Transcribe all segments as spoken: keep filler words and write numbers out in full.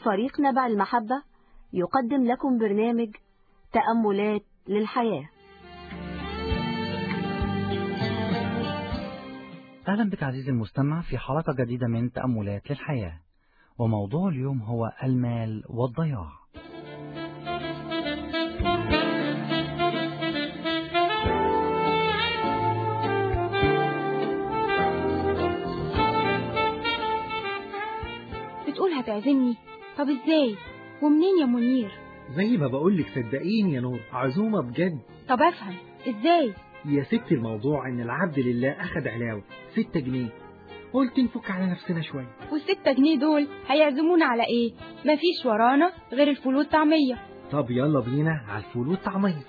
فريق نبع المحبة يقدم لكم برنامج تأملات للحياة. أهلا بك عزيزي المستمع في حلقة جديدة من تأملات للحياة، وموضوع اليوم هو المال والضياع. بتقول هتعزمني؟ طب ازاي ومنين يا منير؟ زي ما بقولك صدقيني يا نور، عزومة بجد. طب افهم ازاي؟ يا ست الموضوع ان العبد لله اخد علاوة ستة جنيه، قلت نفك على نفسنا شوية. والستة جنيه دول هيعزمونا على ايه؟ مفيش ورانا غير الفول والطعمية. طب يلا بينا على الفول والطعمية.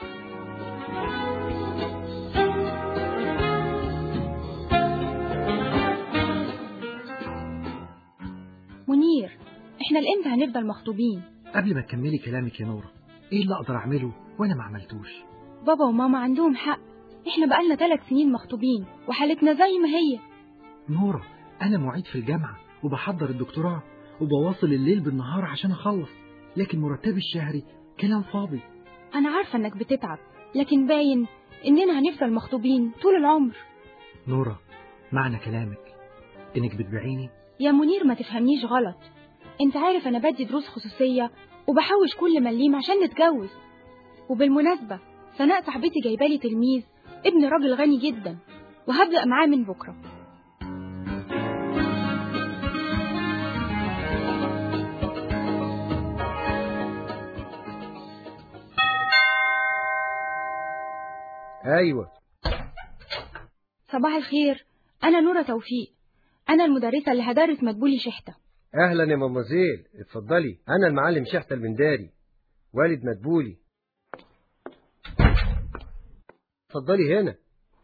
منير، احنا لامتى هنفضل مخطوبين؟ قبل ما تكملي كلامك يا نورة، ايه اللي اقدر اعمله وانا ما عملتوش؟ بابا وماما عندهم حق، احنا بقالنا ثلاث سنين مخطوبين وحالتنا زي ما هي. نورة، انا معيد في الجامعة وبحضر الدكتوراه وبواصل الليل بالنهار عشان اخلص، لكن مرتبي الشهري كلام فاضي. انا عارفة انك بتتعب، لكن باين اننا هنفضل مخطوبين طول العمر. نورة، معنى كلامك انك بتبيعيني؟ يا منير ما تفهمنيش غلط، انت عارف انا بدي دروس خصوصية وبحوش كل مليم عشان نتجوز. وبالمناسبة سناء صاحبتي جايبالي تلميذ ابن راجل غني جدا، وهبدأ معاه من بكرة. ايوه، صباح الخير، انا نورة توفيق، انا المدرسة اللي هدرس مدبولي شحتة. اهلا يا مامزيل، اتفضلي. انا المعلم شحتة البنداري والد مدبولي. اتفضلي هنا.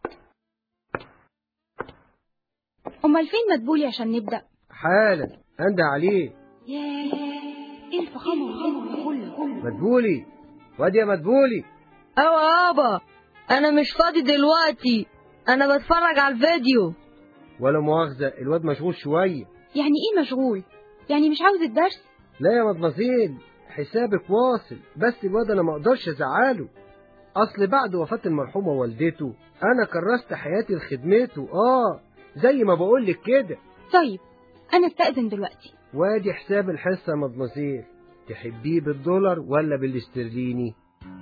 امال فين مدبولي عشان نبدأ؟ حالا انده عليه. ياه، ايه الفخامة والغنى كله. مدبولي، وادي يا مدبولي. ايوه يابا، انا مش فاضي دلوقتي، انا بتفرج على الفيديو. ولا مؤاخذة، الواد مشغول شوية. يعني ايه مشغول؟ يعني مش عاوز الدرس؟ لا يا مدمزيل، حسابك واصل، بس الواد انا ما اقدرش ازعله. اصل بعد وفاة المرحومة والدته انا كرست حياتي لخدمته. اه زي ما بقولك كده. طيب انا استأذن دلوقتي. وادي حساب الحصة يا مدمزيل، تحبيه بالدولار ولا بالاسترليني؟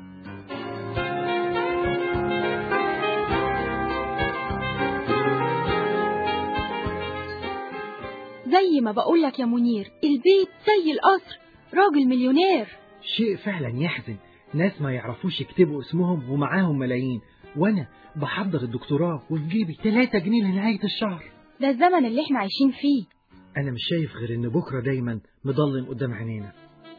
زي ما بقولك يا منير، البيت زي القصر، راجل مليونير. شيء فعلا يحزن، ناس ما يعرفوش يكتبوا اسمهم ومعاهم ملايين، وانا بحضر الدكتوراه وفي جيبي ثلاثة جنيه لنهاية الشهر. ده الزمن اللي احنا عايشين فيه. انا مش شايف غير ان بكرة دايما مضلم قدام عينينا.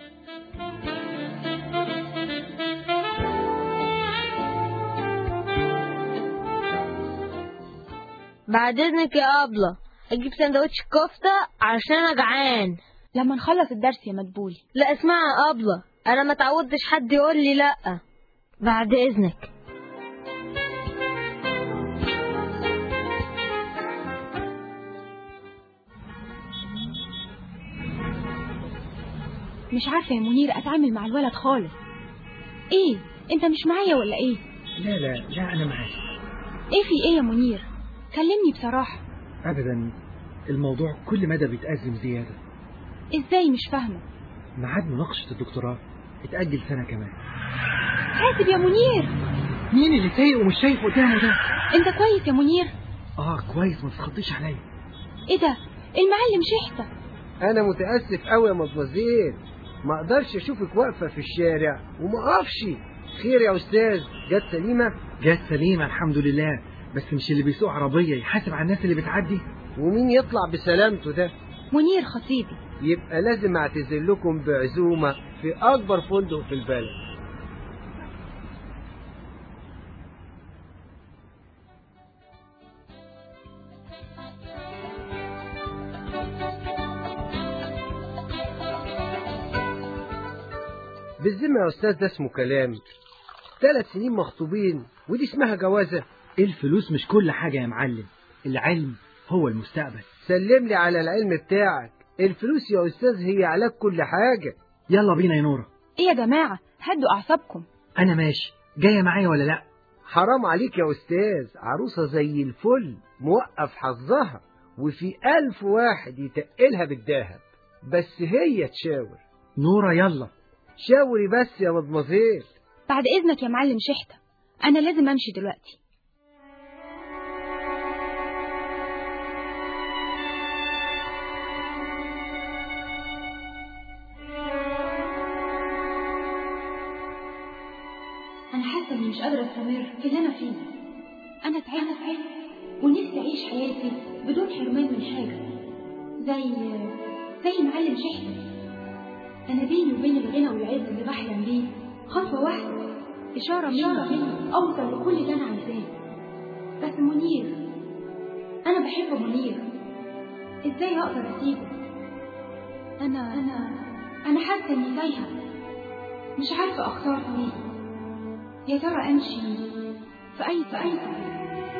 بعد اذنك يا ابله، اجيب سندوتش كفته عشان انا جعان. لما نخلص الدرس يا مدبولي. لا اسمعي يا ابله، انا ما تعودتش حد يقول لي لا. بعد اذنك. مش عارفه يا منير اتعامل مع الولد خالص. ايه انت مش معايا ولا ايه؟ لا لا لا انا معاك. ايه في ايه يا منير؟ كلمني بصراحه. ابدا، الموضوع كل مدى بيتأزم زيادة. ازاي؟ مش فاهمه. ميعاد مناقشة الدكتوراه اتأجل سنة كمان. حاسب يا منير. مين اللي سايق ومش شايف قدامه ده؟ انت كويس يا منير؟ اه كويس، ما تسخطيش عليا. ايه ده؟ المعلم شحتة. انا متأسف قوي يا مدمزيل، ما اقدرش اشوفك واقفة في الشارع وما اقفش. خير يا استاذ، جت سليمة؟ جت سليمة الحمد لله، بس مش اللي بيسوق عربية يحاسب على الناس اللي بتعدي. ومين يطلع بسلامته ده؟ منير خطيبي. يبقى لازم اعتذر لكم بعزومة في اكبر فندق في البلد. بالذمة يا استاذ، ده اسمه كلام؟ ثلاث سنين مخطوبين ودي اسمها جوازة؟ الفلوس مش كل حاجة يا معلم، العلم هو المستقبل. سلم لي على العلم بتاعك، الفلوس يا أستاذ هي علاج كل حاجة. يلا بينا يا نورة. ايه يا جماعة، هدوا اعصابكم. انا ماشي، جاية معايا ولا لا؟ حرام عليك يا أستاذ، عروسة زي الفل موقف حظها وفي ألف واحد يتقلها بالدهب، بس هي تشاور. نورة يلا. شاوري بس يا مدمزيل. بعد اذنك يا معلم شحتة، انا لازم امشي دلوقتي. انا حاسه اني مش قادره استمر في اللي انا فيه. انا تعبت تعبت ونفسي اعيش حياتي بدون حرمان من حاجه، زي زي معلم شحتة. انا بيني وبين الغنى والعز اللي بحلم بيه خطوه واحده، اشاره مني اوصل لكل اللي انا عايزاه. بس منير، انا بحب منير، ازاي اقدر اسيبه؟ انا انا انا حاسه اني تايهه، مش عارفه اختار طريقي. يا ترى امشي في اي في اي طريق؟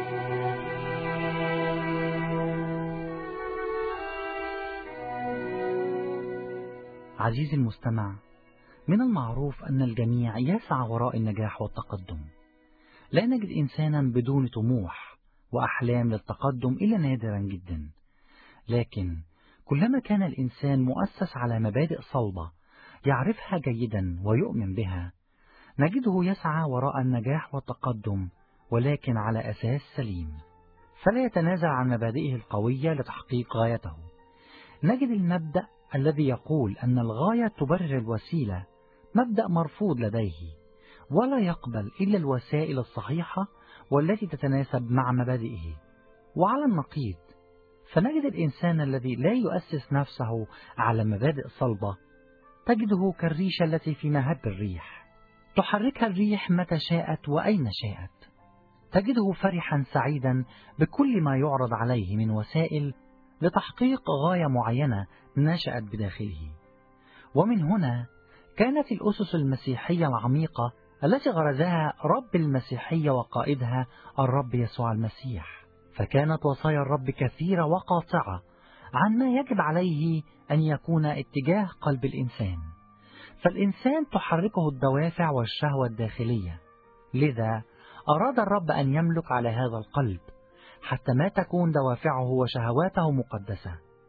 عزيزي المستمع، من المعروف أن الجميع يسعى وراء النجاح والتقدم. لا نجد إنسانا بدون طموح وأحلام للتقدم إلا نادرا جدا، لكن كلما كان الإنسان مؤسس على مبادئ صلبة يعرفها جيدا ويؤمن بها، نجده يسعى وراء النجاح والتقدم، ولكن على أساس سليم، فلا يتنازل عن مبادئه القوية لتحقيق غايته. نجد المبدأ الذي يقول أن الغاية تبرر الوسيلة مبدأ مرفوض لديه، ولا يقبل إلا الوسائل الصحيحة والتي تتناسب مع مبادئه. وعلى النقيض، فنجد الإنسان الذي لا يؤسس نفسه على مبادئ صلبة تجده كالريشة التي في مهب الريح، تحركها الريح متى شاءت وأين شاءت. تجده فرحا سعيدا بكل ما يعرض عليه من وسائل لتحقيق غاية معينة نشأت بداخله. ومن هنا كانت الأسس المسيحية العميقة التي غرزها رب المسيحية وقائدها الرب يسوع المسيح، فكانت وصايا الرب كثيرة وقاطعة عن ما يجب عليه أن يكون اتجاه قلب الإنسان. فالإنسان تحركه الدوافع والشهوة الداخلية، لذا أراد الرب أن يملك على هذا القلب حتى ما تكون دوافعه وشهواته مقدسة،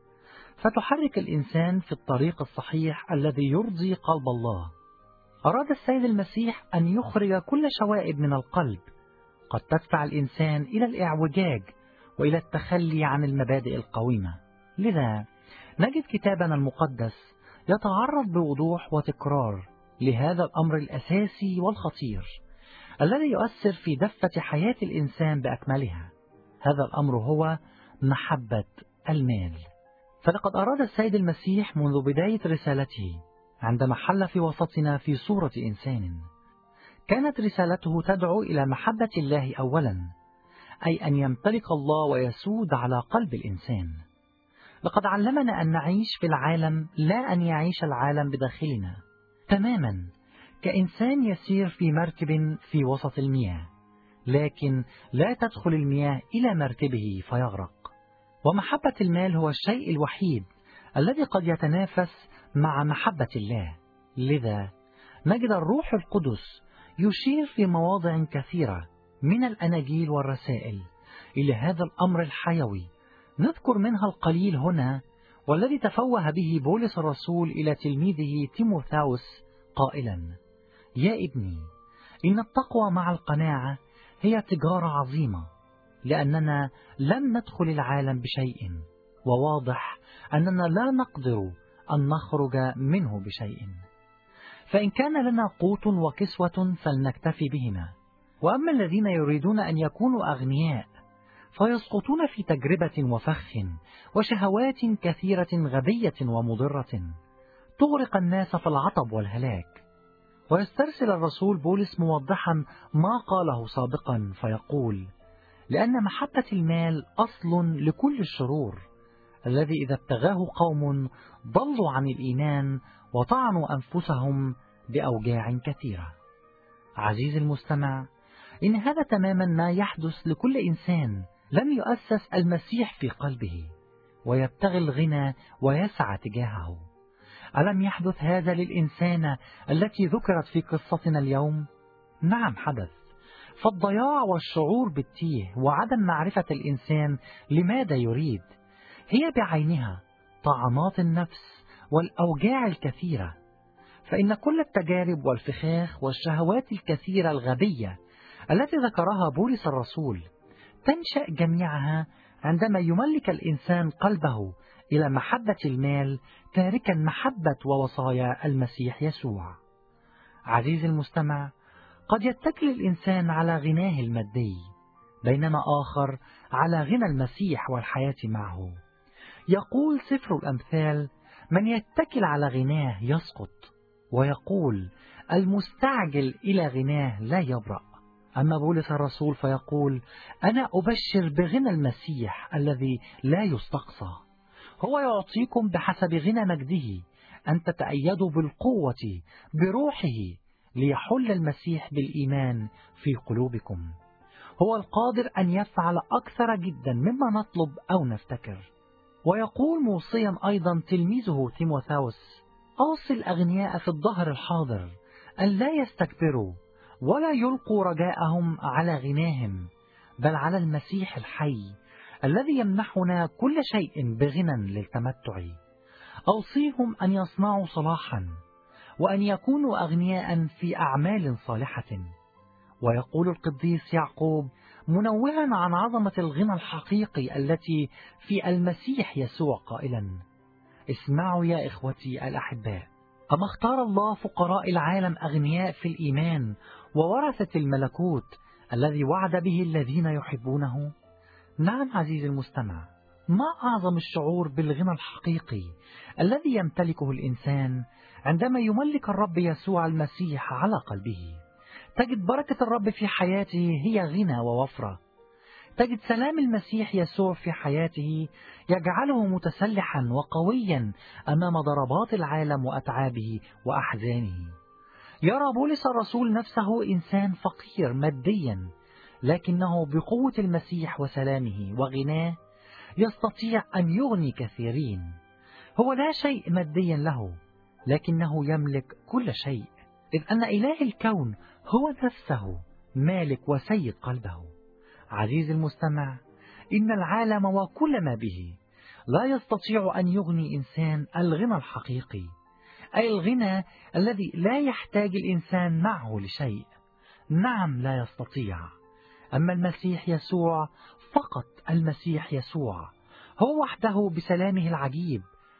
فتحرك الإنسان في الطريق الصحيح الذي يرضي قلب الله. أراد السيد المسيح أن يخرج كل شوائب من القلب قد تدفع الإنسان إلى الإعوجاج وإلى التخلي عن المبادئ القويمة. لذا نجد كتابنا المقدس يتعرض بوضوح وتكرار لهذا الأمر الأساسي والخطير الذي يؤثر في دفة حياة الإنسان بأكملها. هذا الأمر هو محبة المال. فلقد أراد السيد المسيح منذ بداية رسالته عندما حل في وسطنا في صورة إنسان، كانت رسالته تدعو إلى محبة الله أولا، أي أن يمتلك الله ويسود على قلب الإنسان. لقد علمنا أن نعيش في العالم لا أن يعيش العالم بداخلنا، تماما كإنسان يسير في مركب في وسط المياه، لكن لا تدخل المياه إلى مركبه فيغرق. ومحبة المال هو الشيء الوحيد الذي قد يتنافس مع محبة الله. لذا نجد الروح القدس يشير في مواضع كثيرة من الأناجيل والرسائل إلى هذا الأمر الحيوي. نذكر منها القليل هنا، والذي تفوه به بولس الرسول إلى تلميذه تيموثاوس قائلا: يا ابني، إن التقوى مع القناعة هي تجارة عظيمة، لأننا لم ندخل العالم بشيء، وواضح أننا لا نقدر أن نخرج منه بشيء. فإن كان لنا قوت وكسوة فلنكتفي بهما. وأما الذين يريدون أن يكونوا أغنياء فيسقطون في تجربة وفخ وشهوات كثيرة غبية ومضرة تغرق الناس في العطب والهلاك. ويسترسل الرسول بولس موضحا ما قاله سابقا فيقول: لأن محبة المال أصل لكل الشرور، الذي إذا ابتغاه قوم ضلوا عن الإيمان وطعنوا أنفسهم بأوجاع كثيرة. عزيزي المستمع، إن هذا تماما ما يحدث لكل إنسان لم يؤسس المسيح في قلبه. ويبتغي الغنى ويسعى تجاهه. ألم يحدث هذا للإنسانة التي ذكرت في قصتنا اليوم؟ نعم حدث. فالضياع والشعور بالتيه وعدم معرفة الإنسان لماذا يريد هي بعينها طعنات النفس والأوجاع الكثيرة. فإن كل التجارب والفخاخ والشهوات الكثيرة الغبية التي ذكرها بولس الرسول تنشأ جميعها عندما يملك الإنسان قلبه إلى محبة المال تاركا محبة ووصايا المسيح يسوع. عزيزي المستمع، قد يتكل الإنسان على غناه المادي، بينما آخر على غنى المسيح والحياة معه. يقول سفر الأمثال: من يتكل على غناه يسقط، ويقول المستعجل إلى غناه لا يبرأ. أما بولس الرسول فيقول: أنا أبشر بغنى المسيح الذي لا يستقصى، هو يعطيكم بحسب غنى مجده أن تتأيدوا بالقوة بروحه ليحل المسيح بالإيمان في قلوبكم. هو القادر أن يفعل أكثر جدا مما نطلب أو نفتكر. ويقول موصيا أيضا تلميذه تيموثاوس: أوصي الأغنياء في الظهر الحاضر أن لا يستكبروا ولا يلقوا رجاءهم على غناهم، بل على المسيح الحي الذي يمنحنا كل شيء بغنى للتمتع. أوصيهم أن يصنعوا صلاحا وأن يكونوا أغنياء في أعمال صالحة. ويقول القديس يعقوب منوها عن عظمة الغنى الحقيقي التي في المسيح يسوع قائلا: اسمعوا يا إخوتي الأحباء، أما اختار الله فقراء العالم أغنياء في الإيمان وورثة الملكوت الذي وعد به الذين يحبونه؟ نعم عزيزي المستمع، ما أعظم الشعور بالغنى الحقيقي الذي يمتلكه الإنسان عندما يملك الرب يسوع المسيح على قلبه. تجد بركة الرب في حياته هي غنى ووفرة. تجد سلام المسيح يسوع في حياته يجعله متسلحا وقويا أمام ضربات العالم وأتعابه وأحزانه. يرى بولس الرسول نفسه إنسان فقير ماديا، لكنه بقوة المسيح وسلامه وغناه يستطيع أن يغني كثيرين. هو لا شيء ماديا له، لكنه يملك كل شيء، إذ أن إله الكون هو نفسه مالك وسيد قلبه. عزيزي المستمع، إن العالم وكل ما به لا يستطيع أن يغني إنسان الغنى الحقيقي، أي الغنى الذي لا يحتاج الإنسان معه لشيء. نعم لا يستطيع. أما المسيح يسوع، فقط المسيح يسوع هو وحده بسلامه العجيب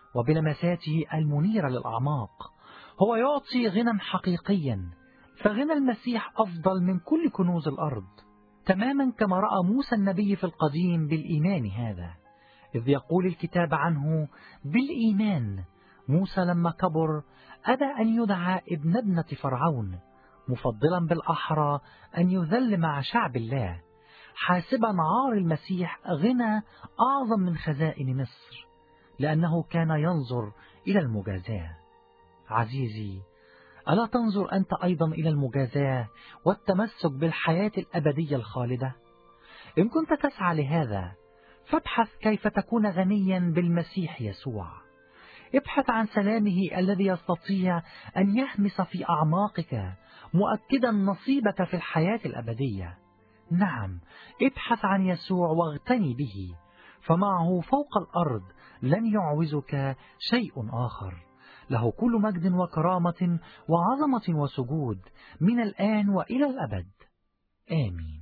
وبلمساته المنيرة للأعماق هو يعطي غنى حقيقيا. فغنى المسيح أفضل من كل كنوز الأرض، تماما كما رأى موسى النبي في القديم بالإيمان هذا، إذ يقول الكتاب عنه: بالإيمان موسى لما كبر أبى أن يدعى ابن ابنة فرعون، مفضلا بالأحرى أن يذل مع شعب الله، حاسبا عار المسيح غنى أعظم من خزائن مصر، لأنه كان ينظر إلى المجازاة. عزيزي، ألا تنظر أنت أيضا إلى المجازاة والتمسك بالحياة الأبدية الخالدة؟ إن كنت تسعى لهذا فابحث كيف تكون غنيا بالمسيح يسوع. ابحث عن سلامه الذي يستطيع أن يهمس في أعماقك مؤكدا نصيبك في الحياة الأبدية. نعم، ابحث عن يسوع واغتني به، فمعه فوق الأرض لن يعوزك شيء آخر. له كل مجد وكرامة وعظمة وسجود من الآن وإلى الأبد. آمين.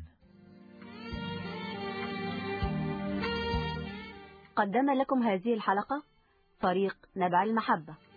قدم لكم هذه الحلقة فريق نبع المحبة.